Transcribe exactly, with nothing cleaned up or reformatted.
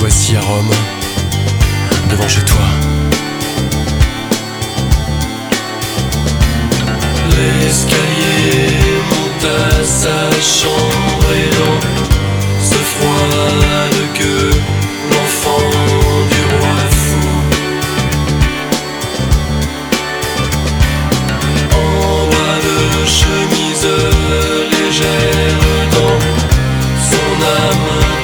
voici à Rome, devant chez toi. L'escalier monte à sa chambre.